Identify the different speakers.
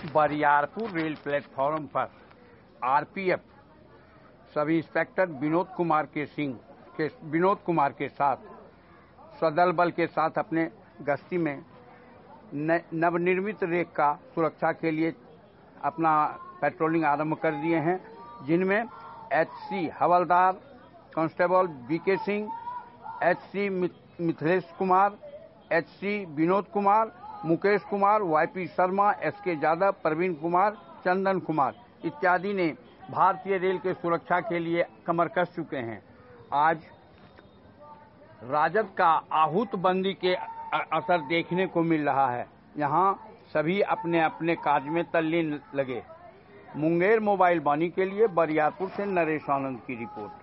Speaker 1: Bariyarpur rail platform पर RPF sub inspector Vinod Kumar के साथ सदल बल के साथ अपने गश्ती में नवनिर्मित रेक का सुरक्षा के लिए अपना पेट्रोलिंग आरंभ कर दिए हैं, जिनमें HC havildar constable BK Singh, HC Mithilesh Kumar, HC Vinod Kumar, Mukesh Kumar, YP Sharma, SK Yadav, Pravin Kumar, Chandan Kumar इत्यादि ने भारतीय रेल के सुरक्षा के लिए कमर कस चुके हैं। आज राजद का आहूतबंदी के असर देखने को मिल रहा है। यहाँ सभी अपने अपने कार्य में तल्लीन लगे। मुंगेर मोबाइल वाणी के लिए बरियारपुर से नरेश आनंद की रिपोर्ट।